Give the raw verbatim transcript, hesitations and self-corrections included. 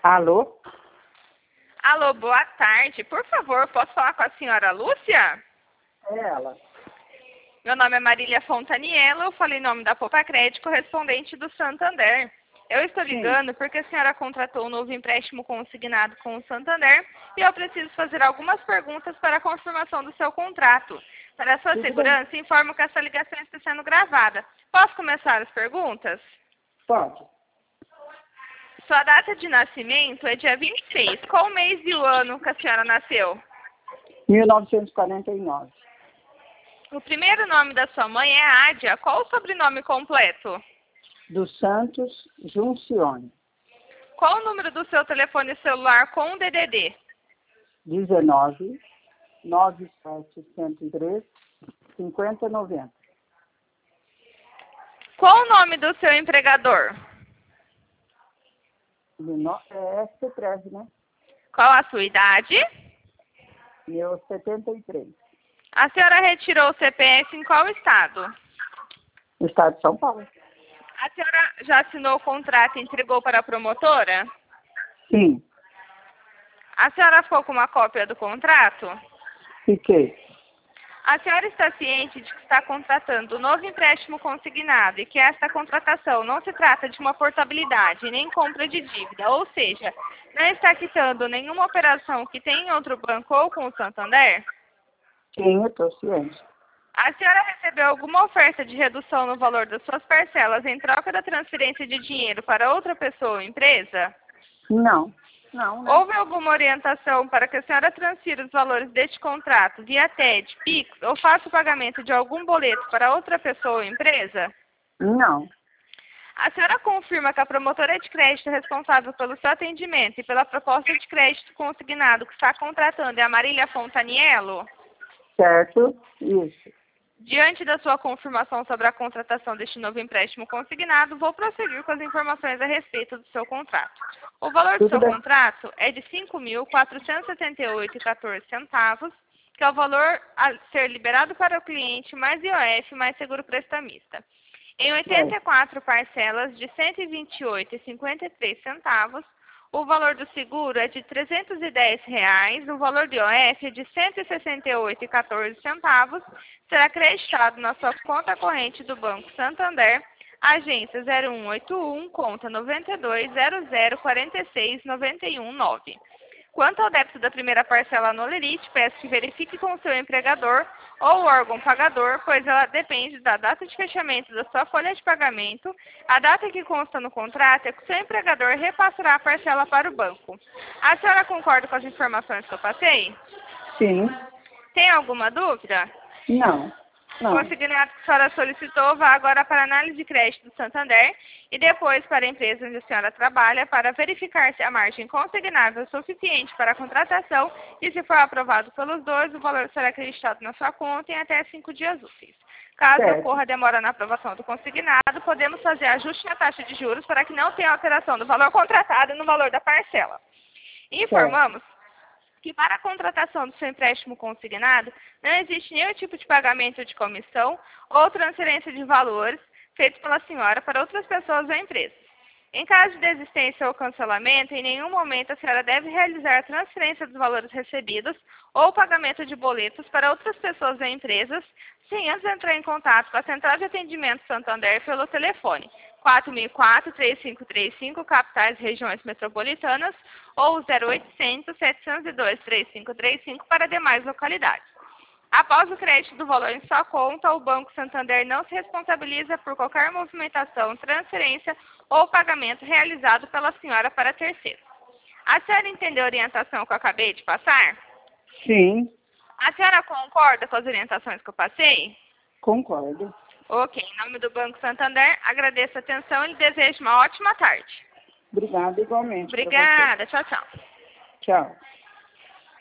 Alô? Alô, boa tarde. Por favor, posso falar com a senhora Lúcia? É ela. Meu nome é Marília Fontaniello, eu falei em nome da Poupa Crédito, correspondente do Santander. Eu estou ligando Sim. porque a senhora contratou um novo empréstimo consignado com o Santander e eu preciso fazer algumas perguntas para a confirmação do seu contrato. Para a sua Tudo segurança, informo que essa ligação está sendo gravada. Posso começar as perguntas? Pode. Sua data de nascimento é dia vinte e seis. Qual o mês e o ano que a senhora nasceu? mil novecentos e quarenta e nove. O primeiro nome da sua mãe é Ádia. Qual o sobrenome completo? Dos Santos Juncione. Qual o número do seu telefone celular com o D D D? dezenove, nove sete zero três, cinquenta noventa. Qual o nome do seu empregador? No- É S P treze, né? Qual a sua idade? Meu setenta e três. A senhora retirou o C P F em qual estado? No estado de São Paulo. A senhora já assinou o contrato e entregou para a promotora? Sim. A senhora ficou com uma cópia do contrato? Fiquei. A senhora está ciente de que está contratando um novo empréstimo consignado e que esta contratação não se trata de uma portabilidade nem compra de dívida, ou seja, não está quitando nenhuma operação que tem em outro banco ou com o Santander? Sim, eu estou ciente. A senhora recebeu alguma oferta de redução no valor das suas parcelas em troca da transferência de dinheiro para outra pessoa ou empresa? Não. Não, né? Houve alguma orientação para que a senhora transfira os valores deste contrato via T E D, Pix ou faça o pagamento de algum boleto para outra pessoa ou empresa? Não. A senhora confirma que a promotora de crédito responsável pelo seu atendimento e pela proposta de crédito consignado que está contratando é a Marília Fontaniello? Certo? Isso. Diante da sua confirmação sobre a contratação deste novo empréstimo consignado, vou prosseguir com as informações a respeito do seu contrato. O valor do Tudo seu bem. contrato é de cinco mil quatrocentos e setenta e oito reais e quatorze centavos, que é o valor a ser liberado para o cliente mais I O F mais seguro prestamista. Em oitenta e quatro parcelas de cento e vinte e oito reais e cinquenta e três centavos, o valor do seguro é de trezentos e dez reais, o valor do I O F é de cento e sessenta e oito reais e quatorze centavos, será acreditado na sua conta corrente do Banco Santander, agência zero um oito um, conta noventa e dois, zero zero, quarenta e seis, noventa e um, nove. Quanto ao débito da primeira parcela no Lerite, peço que verifique com o seu empregador ou órgão pagador, pois ela depende da data de fechamento da sua folha de pagamento. A data que consta no contrato é que o seu empregador repassará a parcela para o banco. A senhora concorda com as informações que eu passei? Sim. Tem alguma dúvida? Não. O Não. consignado que a senhora solicitou vai agora para a análise de crédito do Santander e depois para a empresa onde a senhora trabalha para verificar se a margem consignável é suficiente para a contratação e, se for aprovado pelos dois, o valor será acreditado na sua conta em até cinco dias úteis. Caso Certo. ocorra demora na aprovação do consignado, podemos fazer ajuste na taxa de juros para que não tenha alteração do valor contratado no valor da parcela. Informamos que para a contratação do seu empréstimo consignado não existe nenhum tipo de pagamento de comissão ou transferência de valores feitos pela senhora para outras pessoas ou empresas. Em caso de desistência ou cancelamento, em nenhum momento a senhora deve realizar a transferência dos valores recebidos ou pagamento de boletos para outras pessoas ou empresas, sem antes entrar em contato com a Central de Atendimento Santander pelo telefone quatro mil e quatro, três cinco três cinco, capitais e regiões metropolitanas, ou zero oitocentos, setecentos e dois, três cinco três cinco para demais localidades. Após o crédito do valor em sua conta, o Banco Santander não se responsabiliza por qualquer movimentação, transferência ou pagamento realizado pela senhora para terceiros. A senhora entendeu a orientação que eu acabei de passar? Sim. A senhora concorda com as orientações que eu passei? Concordo. Ok, em nome do Banco Santander, agradeço a atenção e lhe desejo uma ótima tarde. Obrigada igualmente. pra você. Obrigada, tchau, tchau. Tchau.